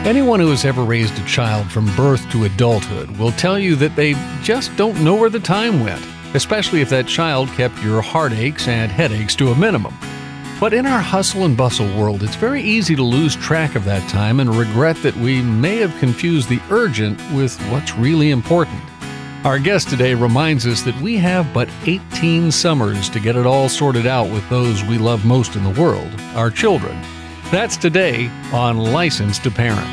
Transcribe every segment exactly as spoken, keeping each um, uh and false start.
Anyone who has ever raised a child from birth to adulthood will tell you that they just don't know where the time went, especially if that child kept your heartaches and headaches to a minimum. But in our hustle and bustle world, it's very easy to lose track of that time and regret that we may have confused the urgent with what's really important. Our guest today reminds us that we have but eighteen summers to get it all sorted out with those we love most in the world, our children. That's today on License to Parent.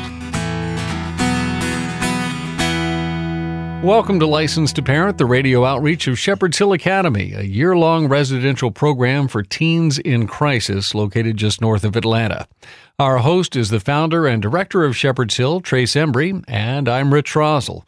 Welcome to License to Parent, the radio outreach of Shepherd's Hill Academy, a year-long residential program for teens in crisis located just north of Atlanta. Our host is the founder and director of Shepherd's Hill, Trace Embry, and I'm Rich Rosell.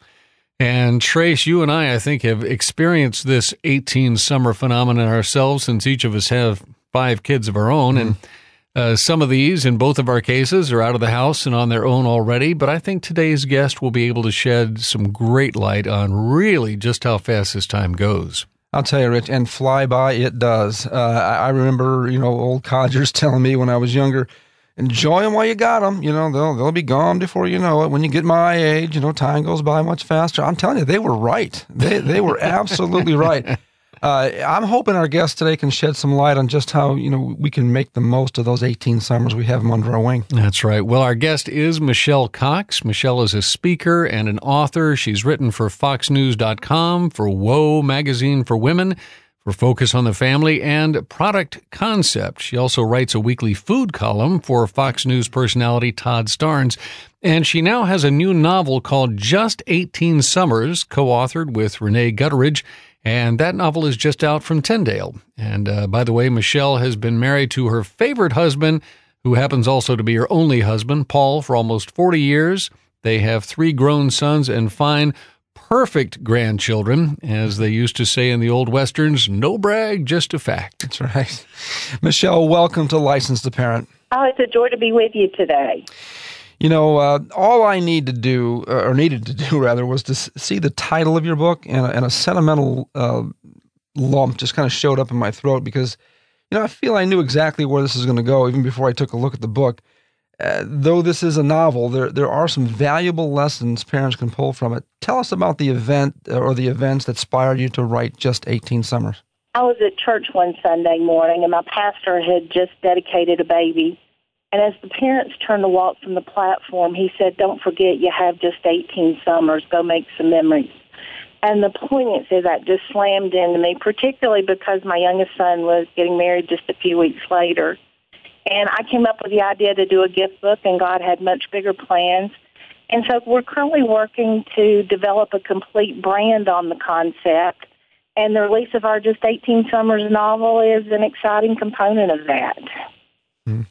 And Trace, you and I, I think, have experienced this eighteen summer phenomenon ourselves since each of us have five kids of our own, and Uh, some of these, in both of our cases, are out of the house and on their own already, but I think today's guest will be able to shed some great light on really just how fast this time goes. I'll tell you, Rich, and fly by it does. Uh, I, I remember, you know, old codgers telling me when I was younger, enjoy them while you got them. You know, they'll they'll be gone before you know it. When you get my age, you know, time goes by much faster. I'm telling you, they were right. They they were absolutely right. Uh, I'm hoping our guest today can shed some light on just how, you know, we can make the most of those eighteen summers we have them under our wing. That's right. Well, our guest is Michelle Cox. Michelle is a speaker and an author. She's written for Fox News dot com, for Whoa Magazine for Women, for Focus on the Family, and Product Concept. She also writes a weekly food column for Fox News personality Todd Starnes. And she now has a new novel called Just eighteen Summers, co-authored with Renee Gutteridge. And that novel is just out from Tyndale. And uh, by the way, Michelle has been married to her favorite husband, who happens also to be her only husband, Paul, for almost forty years. They have three grown sons and fine, perfect grandchildren. As they used to say in the old Westerns, no brag, just a fact. That's right. Michelle, welcome to License to Parent. Oh, it's a joy to be with you today. You know, uh, all I need to do, or needed to do rather, was to see the title of your book, and a, and a sentimental uh, lump just kind of showed up in my throat because, you know, I feel I knew exactly where this is going to go even before I took a look at the book. Uh, though this is a novel, there there are some valuable lessons parents can pull from it. Tell us about the event or the events that inspired you to write Just eighteen Summers. I was at church one Sunday morning, and my pastor had just dedicated a baby. And as the parents turned to walk from the platform, he said, don't forget you have just eighteen summers. Go make some memories. And the poignancy of that just slammed into me, particularly because my youngest son was getting married just a few weeks later. And I came up with the idea to do a gift book, and God had much bigger plans. And so we're currently working to develop a complete brand on the concept. And the release of our Just eighteen Summers novel is an exciting component of that. Mm.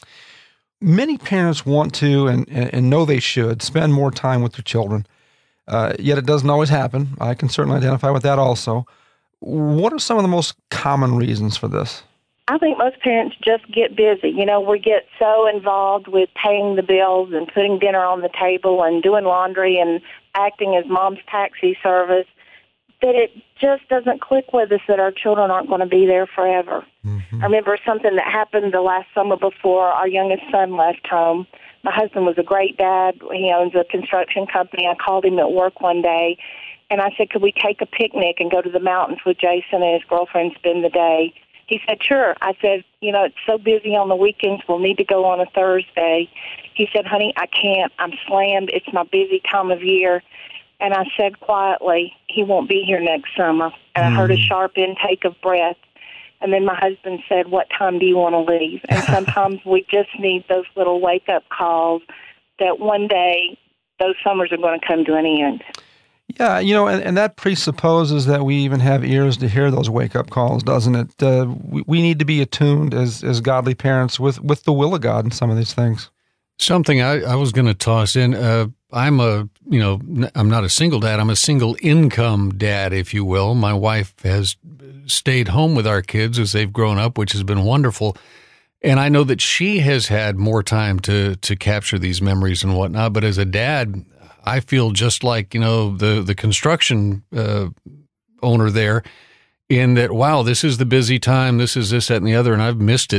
Many parents want to, and, and know they should, spend more time with their children, uh, yet it doesn't always happen. I can certainly identify with that also. What are some of the most common reasons for this? I think most parents just get busy. You know, we get so involved with paying the bills and putting dinner on the table and doing laundry and acting as mom's taxi service that it just doesn't click with us that our children aren't going to be there forever. Mm-hmm. I remember something that happened the last summer before our youngest son left home. My husband was a great dad. He owns a construction company. I called him at work one day, and I said, could we take a picnic and go to the mountains with Jason and his girlfriend, spend the day? He said, sure. I said, you know, it's so busy on the weekends. We'll need to go on a Thursday. He said, honey, I can't. I'm slammed. It's my busy time of year. And I said quietly, he won't be here next summer. And I heard a sharp intake of breath. And then my husband said, what time do you want to leave? And sometimes we just need those little wake-up calls that one day those summers are going to come to an end. Yeah, you know, and, and that presupposes that we even have ears to hear those wake-up calls, doesn't it? Uh, we, we need to be attuned as, as godly parents with, with the will of God in some of these things. Something I, I was going to toss in, uh, I'm a, you know, I'm not a single dad. I'm a single income dad, if you will. My wife has stayed home with our kids as they've grown up, which has been wonderful. And I know that she has had more time to, to capture these memories and whatnot. But as a dad, I feel just like, you know, the, the construction uh, owner there in that, wow, this is the busy time. This is this, that, and the other. And I've missed it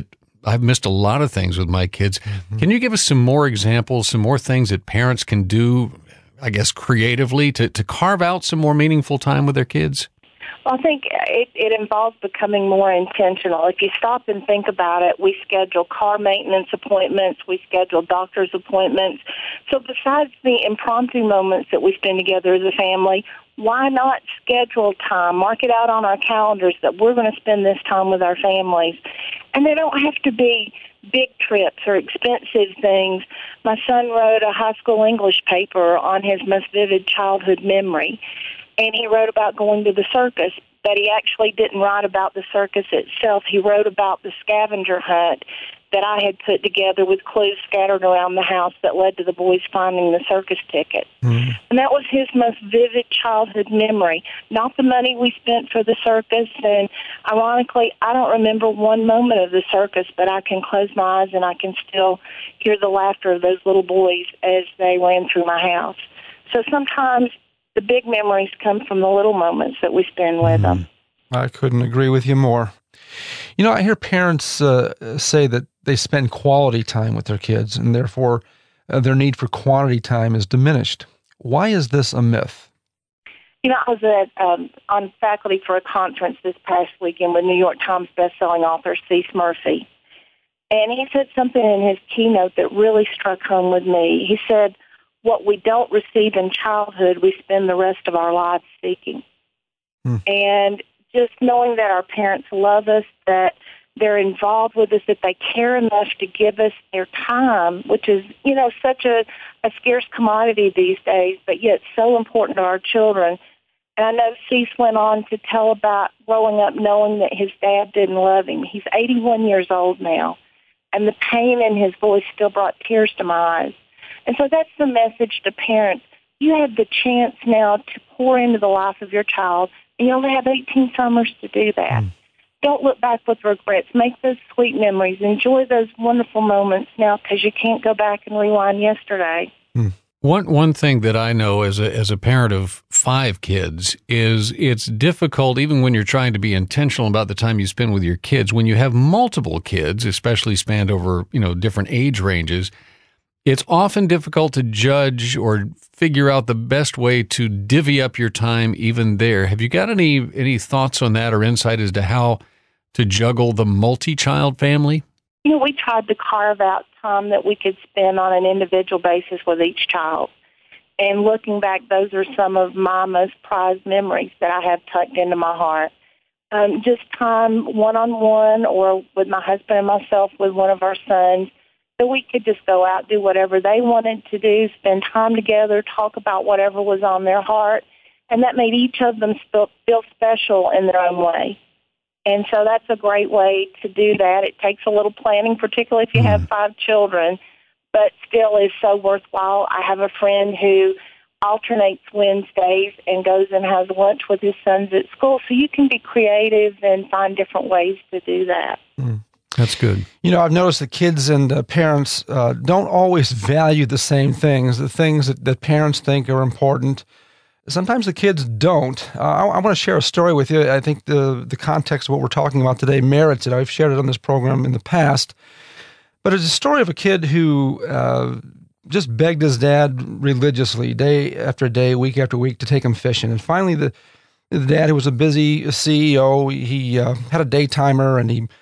I've missed a lot of things with my kids. Mm-hmm. Can you give us some more examples, some more things that parents can do, I guess, creatively to, to carve out some more meaningful time with their kids? Well, I think it, it involves becoming more intentional. If you stop and think about it, we schedule car maintenance appointments, we schedule doctor's appointments. So besides the impromptu moments that we spend together as a family, why not schedule time, mark it out on our calendars that we're going to spend this time with our families? And they don't have to be big trips or expensive things. My son wrote a high school English paper on his most vivid childhood memory. And he wrote about going to the circus, but he actually didn't write about the circus itself. He wrote about the scavenger hunt that I had put together with clues scattered around the house that led to the boys finding the circus ticket. Mm-hmm. And that was his most vivid childhood memory, not the money we spent for the circus. And ironically, I don't remember one moment of the circus, but I can close my eyes and I can still hear the laughter of those little boys as they ran through my house. So sometimes the big memories come from the little moments that we spend with mm-hmm. them. I couldn't agree with you more. You know, I hear parents uh, say that they spend quality time with their kids, and therefore uh, their need for quantity time is diminished. Why is this a myth? You know, I was at, um, on faculty for a conference this past weekend with New York Times bestselling author Cease Murphy. And he said something in his keynote that really struck home with me. He said, what we don't receive in childhood, we spend the rest of our lives seeking. Hmm. And just knowing that our parents love us, that they're involved with us, that they care enough to give us their time, which is, you know, such a, a scarce commodity these days, but yet so important to our children. And I know Cease went on to tell about growing up knowing that his dad didn't love him. He's eighty-one years old now, and the pain in his voice still brought tears to my eyes. And so that's the message to parents. You have the chance now to pour into the life of your child, and you only have eighteen summers to do that. Mm. Don't look back with regrets. Make those sweet memories. Enjoy those wonderful moments now because you can't go back and rewind yesterday. Mm. One one thing that I know as a as a parent of five kids is it's difficult, even when you're trying to be intentional about the time you spend with your kids, when you have multiple kids, especially spanned over, you know, different age ranges. It's often difficult to judge or figure out the best way to divvy up your time even there. Have you got any any thoughts on that or insight as to how to juggle the multi-child family? You know, we tried to carve out time that we could spend on an individual basis with each child. And looking back, those are some of my most prized memories that I have tucked into my heart. Um, just time one-on-one or with my husband and myself with one of our sons. So we could just go out, do whatever they wanted to do, spend time together, talk about whatever was on their heart. And that made each of them feel special in their own way. And so that's a great way to do that. It takes a little planning, particularly if you have five children, but still is so worthwhile. I have a friend who alternates Wednesdays and goes and has lunch with his sons at school. So you can be creative and find different ways to do that. Mm. That's good. You know, I've noticed that kids and uh, parents uh, don't always value the same things, the things that, that parents think are important. Sometimes the kids don't. Uh, I, I want to share a story with you. I think the, the context of what we're talking about today merits it. I've shared it on this program in the past. But it's a story of a kid who uh, just begged his dad religiously, day after day, week after week, to take him fishing. And finally, the, the dad, who was a busy C E O, he uh, had a day timer, and he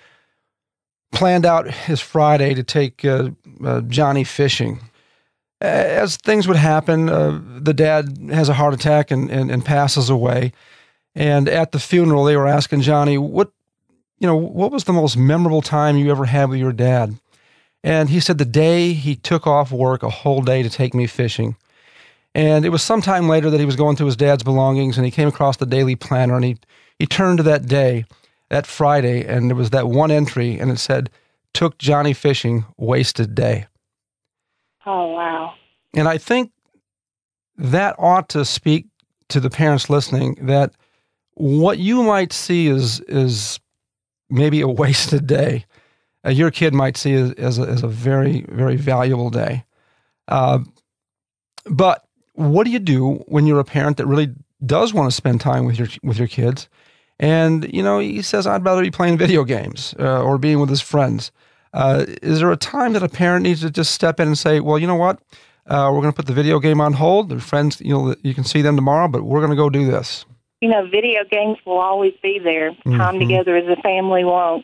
planned out his Friday to take uh, uh, Johnny fishing. As things would happen, uh, the dad has a heart attack and, and, and passes away. And at the funeral, they were asking Johnny, what, you know, what was the most memorable time you ever had with your dad? And he said, the day he took off work a whole day to take me fishing. And it was sometime later that he was going through his dad's belongings, and he came across the daily planner, and he, he turned to that day, that Friday, and there was that one entry, and it said, took Johnny fishing, wasted day. Oh, wow. And I think that ought to speak to the parents listening that what you might see is is maybe a wasted day, uh, your kid might see as, as, a, as a very, very valuable day. Uh, but what do you do when you're a parent that really does want to spend time with your with your kids? And, you know, he says, I'd rather be playing video games uh, or being with his friends. Uh, is there a time that a parent needs to just step in and say, well, you know what? Uh, we're going to put the video game on hold. Their friends, you know, you can see them tomorrow, but we're going to go do this. You know, video games will always be there. Mm-hmm. Time together as a family won't.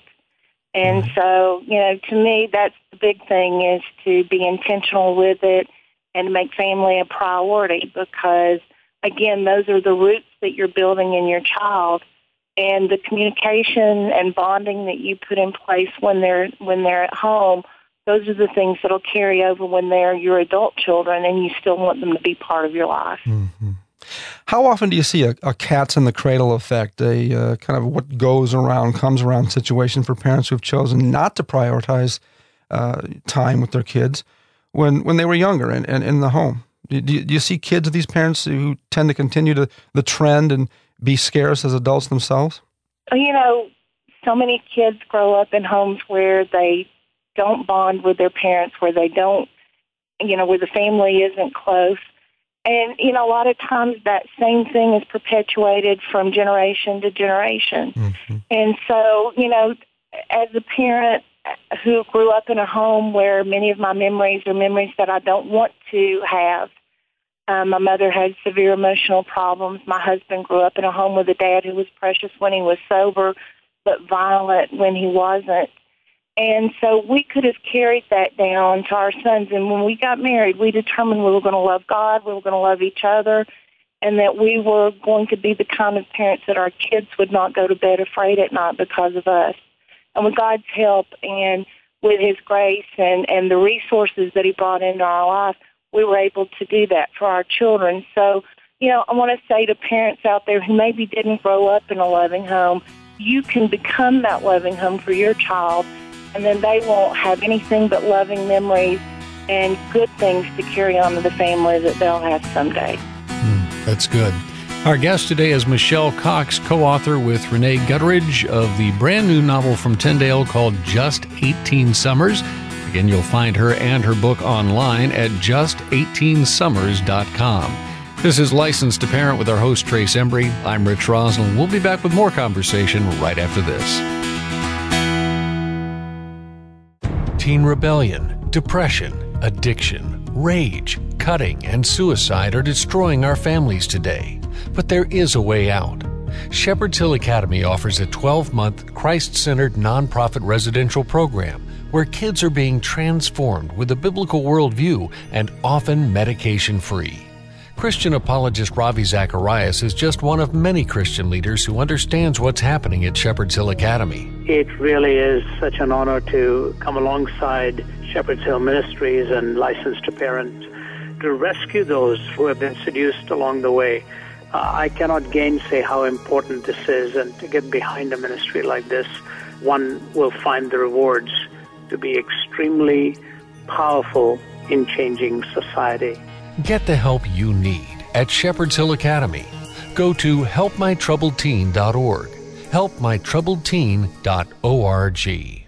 And mm-hmm. so, you know, to me, that's the big thing, is to be intentional with it and to make family a priority, because, again, those are the roots that you're building in your child. And the communication and bonding that you put in place when they're when they're at home, those are the things that'll carry over when they're your adult children and you still want them to be part of your life. Mm-hmm. How often do you see a, a cat's in the cradle effect, a uh, kind of what goes around, comes around situation for parents who have chosen not to prioritize uh, time with their kids when, when they were younger and, and in the home? Do you, do you see kids of these parents who tend to continue to the trend and be scarce as adults themselves? You know, so many kids grow up in homes where they don't bond with their parents, where they don't, you know, where the family isn't close. And, you know, a lot of times that same thing is perpetuated from generation to generation. Mm-hmm. And so, you know, as a parent who grew up in a home where many of my memories are memories that I don't want to have, Um, my mother had severe emotional problems. My husband grew up in a home with a dad who was precious when he was sober, but violent when he wasn't. And so we could have carried that down to our sons. And when we got married, we determined we were going to love God, we were going to love each other, and that we were going to be the kind of parents that our kids would not go to bed afraid at night because of us. And with God's help and with His grace and, and the resources that He brought into our life, we were able to do that for our children. So, you know, I want to say to parents out there who maybe didn't grow up in a loving home, you can become that loving home for your child, and then they won't have anything but loving memories and good things to carry on to the family that they'll have someday. Mm, that's good. Our guest today is Michelle Cox, co-author with Renee Gutteridge of the brand new novel from Tyndale called Just eighteen Summers. Again, you'll find her and her book online at just eighteen summers dot com. This is Licensed to Parent with our host, Trace Embry. I'm Rich Rosland. We'll be back with more conversation right after this. Teen rebellion, depression, addiction, rage, cutting, and suicide are destroying our families today. But there is a way out. Shepherd's Hill Academy offers a twelve-month, Christ-centered nonprofit residential program where kids are being transformed with a biblical worldview and often medication-free. Christian apologist Ravi Zacharias is just one of many Christian leaders who understands what's happening at Shepherd's Hill Academy. It really is such an honor to come alongside Shepherd's Hill Ministries and Licensed to Parent to rescue those who have been seduced along the way. Uh, I cannot gainsay how important this is, and to get behind a ministry like this, one will find the rewards to be extremely powerful in changing society. Get the help you need at Shepherd's Hill Academy. Go to help my troubled teen dot org. help my troubled teen dot org.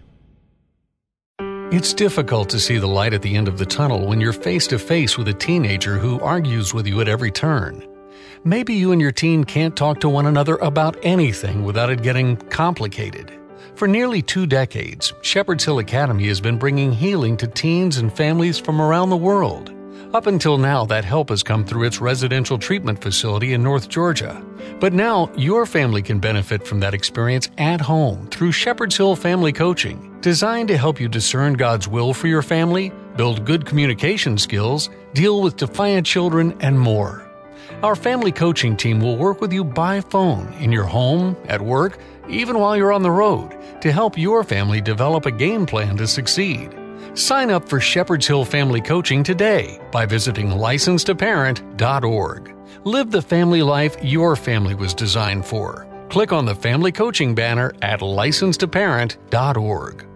It's difficult to see the light at the end of the tunnel when you're face to face with a teenager who argues with you at every turn. Maybe you and your teen can't talk to one another about anything without it getting complicated. For nearly two decades, Shepherd's Hill Academy has been bringing healing to teens and families from around the world. Up until now, that help has come through its residential treatment facility in North Georgia. But now, your family can benefit from that experience at home through Shepherd's Hill Family Coaching, designed to help you discern God's will for your family, build good communication skills, deal with defiant children, and more. Our family coaching team will work with you by phone, in your home, at work, even while you're on the road, to help your family develop a game plan to succeed. Sign up for Shepherd's Hill Family Coaching today by visiting licensed to parent dot org. Live the family life your family was designed for. Click on the Family Coaching banner at licensed to parent dot org.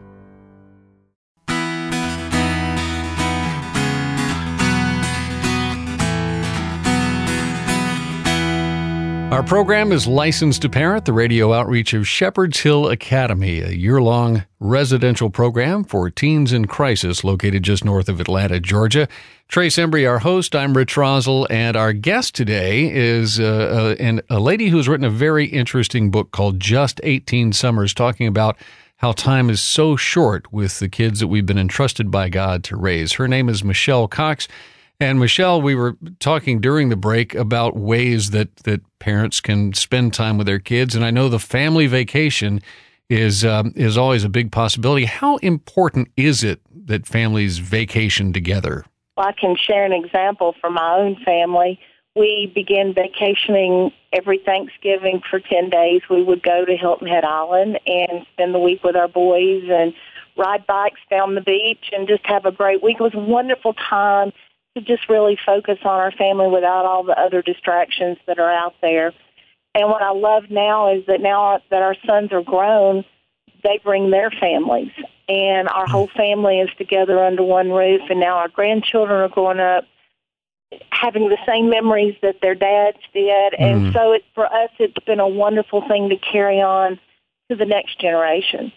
Our program is Licensed to Parent, the radio outreach of Shepherd's Hill Academy, a year-long residential program for teens in crisis located just north of Atlanta, Georgia. Trace Embry, our host. I'm Rich Rosel, and our guest today is uh, a, a lady who's written a very interesting book called Just eighteen Summers, talking about how time is so short with the kids that we've been entrusted by God to raise. Her name is Michelle Cox. And Michelle, we were talking during the break about ways that, that parents can spend time with their kids. And I know the family vacation is um, is always a big possibility. How important is it that families vacation together? Well, I can share an example from my own family. We began vacationing every Thanksgiving for ten days. We would go to Hilton Head Island and spend the week with our boys and ride bikes down the beach and just have a great week. It was a wonderful time to just really focus on our family without all the other distractions that are out there. And what I love now is that now that our sons are grown, they bring their families. And our whole family is together under one roof. And now our grandchildren are growing up having the same memories that their dads did. And mm. so it, for us, it's been a wonderful thing to carry on to the next generation.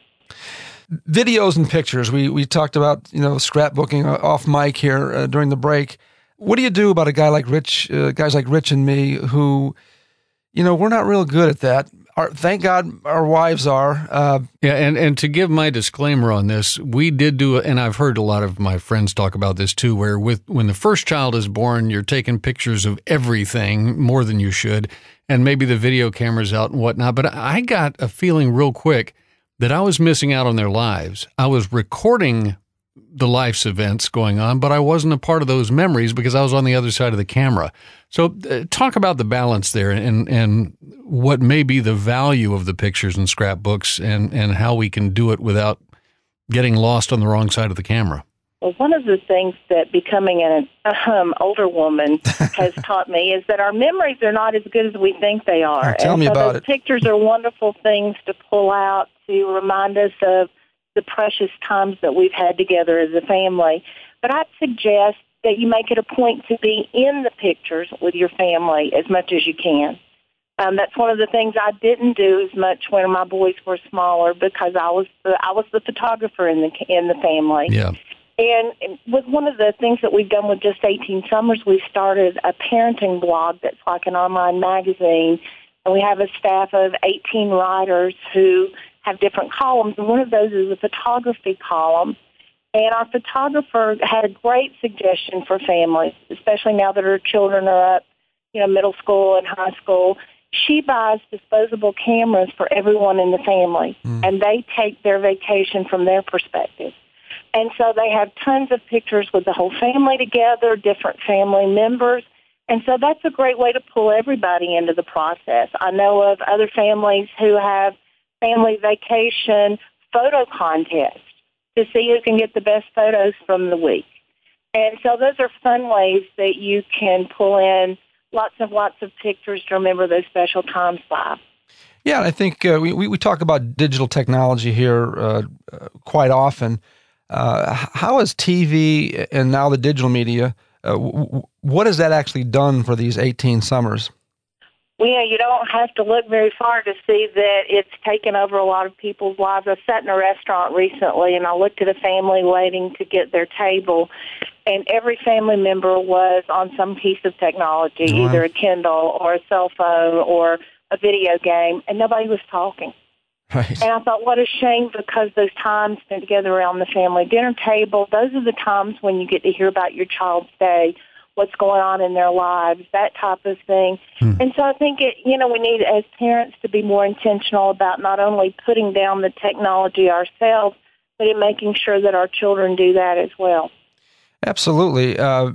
Videos and pictures. We we talked about, you know, scrapbooking off mic here uh, during the break. What do you do about a guy like Rich, uh, guys like Rich and me who, you know, we're not real good at that. Our, thank God our wives are. Uh, yeah, and, and to give my disclaimer on this, we did do, and I've heard a lot of my friends talk about this too, where with when the first child is born, you're taking pictures of everything more than you should, and maybe the video camera's out and whatnot. But I got a feeling real quick that I was missing out on their lives. I was recording the life's events going on, but I wasn't a part of those memories because I was on the other side of the camera. So uh, talk about the balance there and, and what may be the value of the pictures and scrapbooks and, and how we can do it without getting lost on the wrong side of the camera. Well, one of the things that becoming an um, older woman has taught me is that our memories are not as good as we think they are. Oh, tell and me so about those it. Pictures are wonderful things to pull out to remind us of the precious times that we've had together as a family. But I'd suggest that you make it a point to be in the pictures with your family as much as you can. Um, that's one of the things I didn't do as much when my boys were smaller because I was the, I was the photographer in the in the family. Yeah. And with one of the things that we've done with Just eighteen Summers, we started a parenting blog that's like an online magazine. And we have a staff of eighteen writers who have different columns. And one of those is a photography column. And our photographer had a great suggestion for families, especially now that her children are up, you know, middle school and high school. She buys disposable cameras for everyone in the family, mm. and they take their vacation from their perspective. And so they have tons of pictures with the whole family together, different family members. And so that's a great way to pull everybody into the process. I know of other families who have family vacation photo contests to see who can get the best photos from the week. And so those are fun ways that you can pull in lots and lots of pictures to remember those special times by. Yeah, I think uh, we, we talk about digital technology here uh, uh, quite often. Uh, how has T V and now the digital media, uh, w- what has that actually done for these eighteen summers? Well, yeah, you don't have to look very far to see that it's taken over a lot of people's lives. I sat in a restaurant recently, and I looked at a family waiting to get their table, and every family member was on some piece of technology, mm-hmm. either a Kindle or a cell phone or a video game, and nobody was talking. Right. And I thought, what a shame, because those times spent together around the family dinner table, those are the times when you get to hear about your child's day, what's going on in their lives, that type of thing. Hmm. And so I think, it, you know, we need as parents to be more intentional about not only putting down the technology ourselves, but in making sure that our children do that as well. Absolutely. Uh,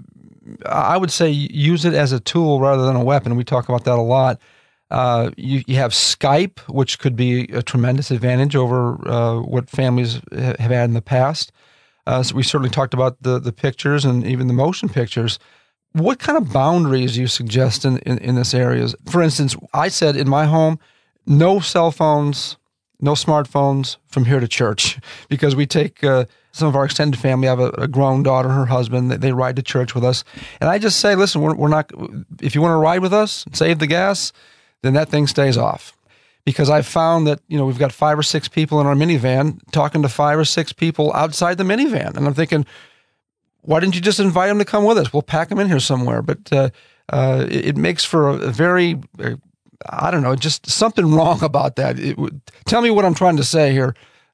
I would say use it as a tool rather than a weapon. We talk about that a lot. Uh, you, you have Skype, which could be a tremendous advantage over uh, what families have had in the past. Uh, so we certainly talked about the, the pictures and even the motion pictures. What kind of boundaries do you suggest in, in, in this area? For instance, I said in my home, no cell phones, no smartphones from here to church, because we take uh, some of our extended family. I have a, a grown daughter, her husband, they, they ride to church with us. And I just say, listen, we're, we're not, if you want to ride with us, save the gas, then that thing stays off. Because I've found that, you know, we've got five or six people in our minivan talking to five or six people outside the minivan. And I'm thinking, why didn't you just invite them to come with us? We'll pack them in here somewhere. But uh, uh, it, it makes for a, a very, uh, I don't know, just something wrong about that. It would, tell me what I'm trying to say here.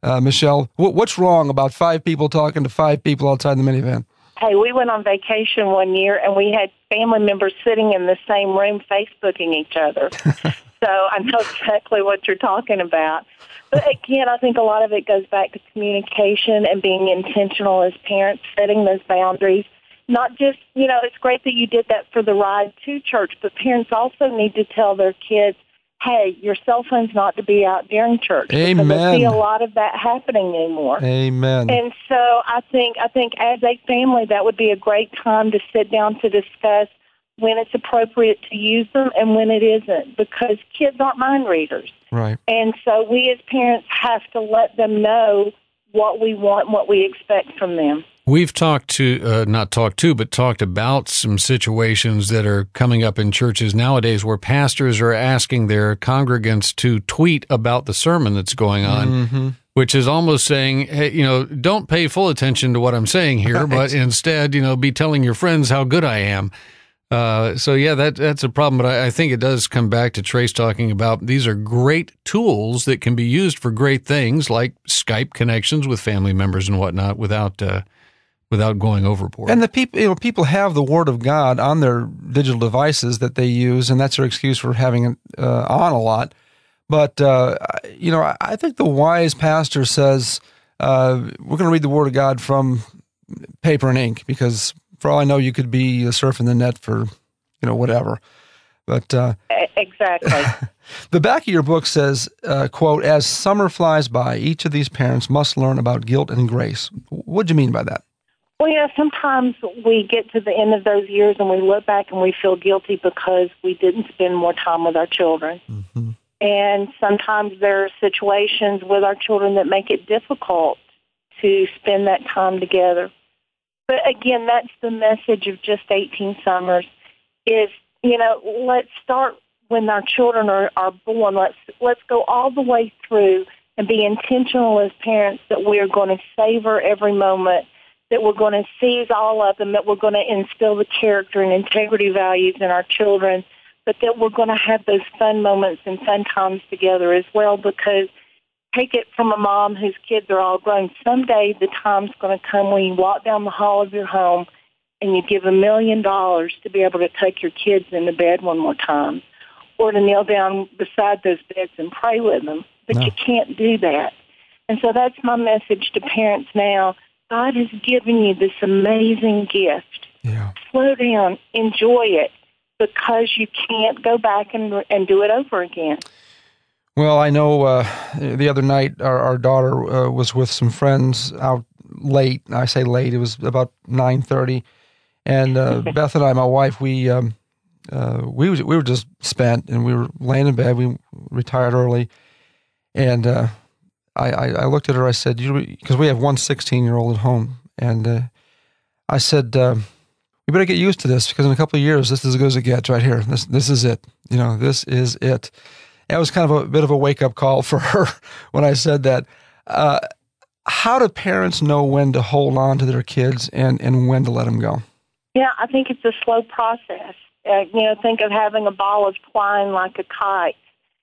Uh, Michelle, w- what's wrong about five people talking to five people outside the minivan? Hey, we went on vacation one year, and we had family members sitting in the same room Facebooking each other. So I know exactly what you're talking about. But again, I think a lot of it goes back to communication and being intentional as parents, setting those boundaries. Not just, you know, it's great that you did that for the ride to church, but parents also need to tell their kids, hey, your cell phone's not to be out during church. Amen. Because I see a lot of that happening anymore. Amen. And so I think I think as a family, that would be a great time to sit down to discuss when it's appropriate to use them and when it isn't, because kids aren't mind readers. Right. And so we as parents have to let them know what we want and what we expect from them. We've talked to, uh, not talked to, but talked about some situations that are coming up in churches nowadays where pastors are asking their congregants to tweet about the sermon that's going on, mm-hmm. which is almost saying, hey, you know, don't pay full attention to what I'm saying here, right. but instead, you know, be telling your friends how good I am. Uh, so, yeah, that that's a problem. But I, I think it does come back to Trace talking about these are great tools that can be used for great things like Skype connections with family members and whatnot without uh, without going overboard. And the people, you know, people have the Word of God on their digital devices that they use, and that's their excuse for having it uh, on a lot. But, uh, you know, I, I think the wise pastor says, uh, we're going to read the Word of God from paper and ink because for all I know, you could be surfing the net for, you know, whatever. But uh, exactly. The back of your book says, uh, quote, as summer flies by, each of these parents must learn about guilt and grace. What do you mean by that? Well, you know, sometimes we get to the end of those years and we look back and we feel guilty because we didn't spend more time with our children. Mm-hmm. And sometimes there are situations with our children that make it difficult to spend that time together. But again, that's the message of Just eighteen Summers is, you know, let's start when our children are, are born. Let's let's go all the way through and be intentional as parents that we are going to savor every moment, that we're going to seize all of them, that we're going to instill the character and integrity values in our children, but that we're going to have those fun moments and fun times together as well, because take it from a mom whose kids are all grown. Someday the time's going to come when you walk down the hall of your home and you give a million dollars to be able to take your kids into bed one more time or to kneel down beside those beds and pray with them. But no. You can't do that. And so that's my message to parents now. God has given you this amazing gift. Yeah. Slow down. Enjoy it because you can't go back and, and do it over again. Well, I know uh, the other night our, our daughter uh, was with some friends out late. I say late; it was about nine thirty, and uh, Beth and I, my wife, we um, uh, we was, we were just spent, and we were laying in bed. We retired early, and uh, I, I, I looked at her. I said, "You," because we have one sixteen-year-old at home, and uh, I said, uh, "We better get used to this because in a couple of years, this is as good as it gets. Right here, this this is it. You know, this is it." That was kind of a bit of a wake-up call for her when I said that. Uh, how do parents know when to hold on to their kids and, and when to let them go? Yeah, I think it's a slow process. Uh, you know, think of having a ball of twine like a kite.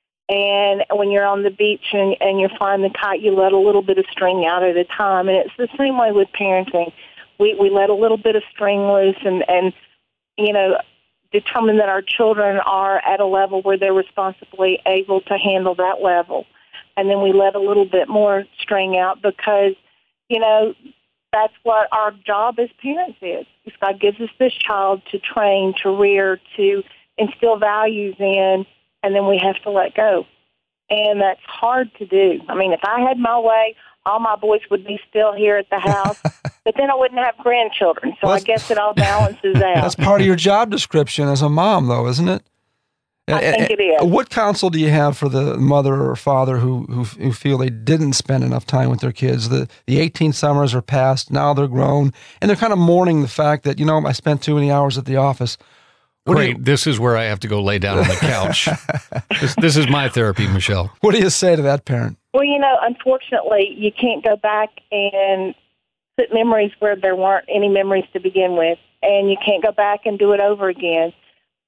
And when you're on the beach and, and you're flying the kite, you let a little bit of string out at a time. And it's the same way with parenting. We we let a little bit of string loose and, and you know, determine that our children are at a level where they're responsibly able to handle that level. And then we let a little bit more string out because, you know, that's what our job as parents is. God gives us this child to train, to rear, to instill values in, and then we have to let go. And that's hard to do. I mean, if I had my way, all my boys would be still here at the house, but then I wouldn't have grandchildren. So well, I guess it all balances out. That's part of your job description as a mom, though, isn't it? I and, think it is. What counsel do you have for the mother or father who, who who feel they didn't spend enough time with their kids? The the eighteen summers are past, now they're grown, and they're kind of mourning the fact that, you know, I spent too many hours at the office. What Great. You, this is where I have to go lay down on the couch. this, this is my therapy, Michelle. What do you say to that parent? Well, you know, unfortunately, you can't go back and put memories where there weren't any memories to begin with, and you can't go back and do it over again. But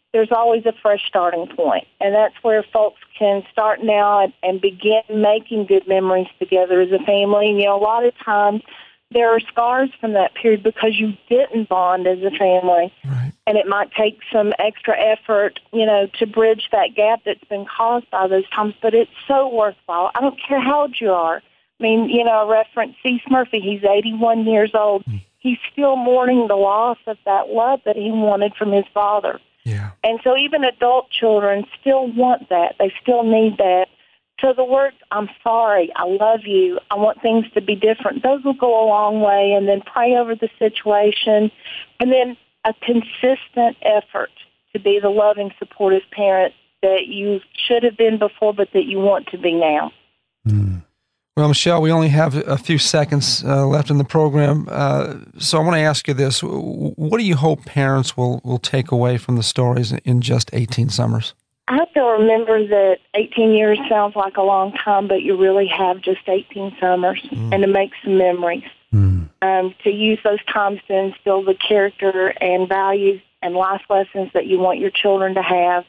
there's always a fresh starting point. And that's where folks can start now and, and begin making good memories together as a family. And, you know, a lot of times there are scars from that period because you didn't bond as a family. Right. And it might take some extra effort, you know, to bridge that gap that's been caused by those times. But it's so worthwhile. I don't care how old you are. I mean, you know, I referenced Cease Murphy. He's eighty-one years old. Mm. He's still mourning the loss of that love that he wanted from his father. Yeah. And so even adult children still want that. They still need that. So the words, I'm sorry, I love you, I want things to be different, those will go a long way. And then pray over the situation. And then a consistent effort to be the loving, supportive parent that you should have been before, but that you want to be now. Mm. Well, Michelle, we only have a few seconds uh, left in the program, uh, so I want to ask you this. What do you hope parents will, will take away from the stories in Just eighteen Summers? I hope they'll remember that eighteen years sounds like a long time, but you really have just eighteen summers, mm. and to make some memories, mm. um, to use those times to instill the character and values and life lessons that you want your children to have,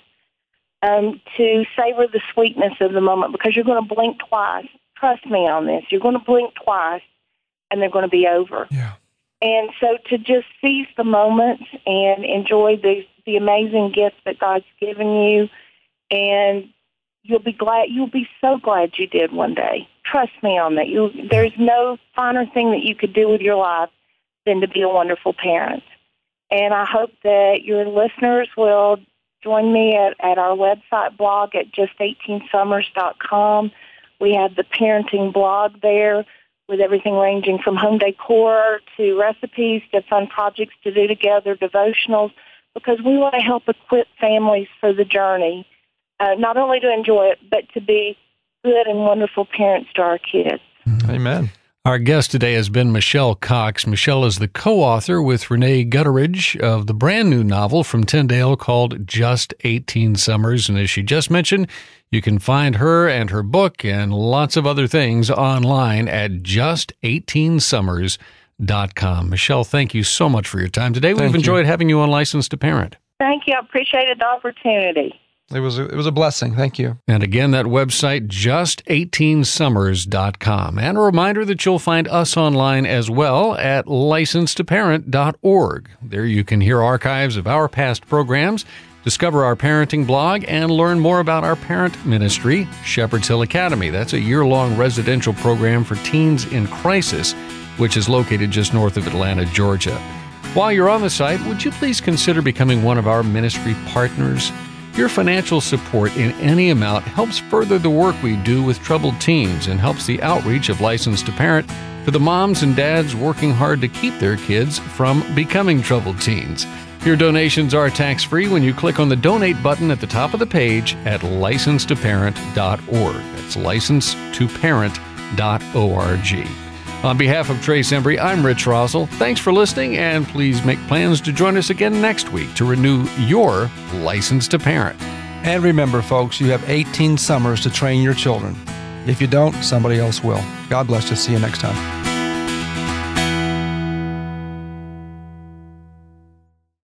um, to savor the sweetness of the moment, because you're going to blink twice. Trust me on this. You're going to blink twice, and they're going to be over. Yeah. And so to just seize the moments and enjoy the the amazing gift that God's given you, and you'll be glad. You'll be so glad you did one day. Trust me on that. You, there's no finer thing that you could do with your life than to be a wonderful parent. And I hope that your listeners will join me at, at our website blog at just eighteen summers dot com. We have the parenting blog there with everything ranging from home decor to recipes to fun projects to do together, devotionals, because we want to help equip families for the journey, uh, not only to enjoy it, but to be good and wonderful parents to our kids. Amen. Our guest today has been Michelle Cox. Michelle is the co-author with Renee Gutteridge of the brand new novel from Tyndale called Just eighteen Summers. And as she just mentioned, you can find her and her book and lots of other things online at just eighteen summers dot com. Michelle, thank you so much for your time today. We've Thank enjoyed you. having you on Licensed to Parent. Thank you. I appreciated the opportunity. It was a, it was a blessing. Thank you. And again, that website, just eighteen summers dot com. And a reminder that you'll find us online as well at licensed to parent dot org. There you can hear archives of our past programs, discover our parenting blog, and learn more about our parent ministry, Shepherd's Hill Academy. That's a year-long residential program for teens in crisis, which is located just north of Atlanta, Georgia. While you're on the site, would you please consider becoming one of our ministry partners? Your financial support in any amount helps further the work we do with troubled teens and helps the outreach of Licensed to Parent for the moms and dads working hard to keep their kids from becoming troubled teens. Your donations are tax-free when you click on the donate button at the top of the page at licensed to parent dot org. That's licensed to parent dot org. On behalf of Trace Embry, I'm Rich Rosell. Thanks for listening, and please make plans to join us again next week to renew your License to Parent. And remember, folks, you have eighteen summers to train your children. If you don't, somebody else will. God bless you. See you next time.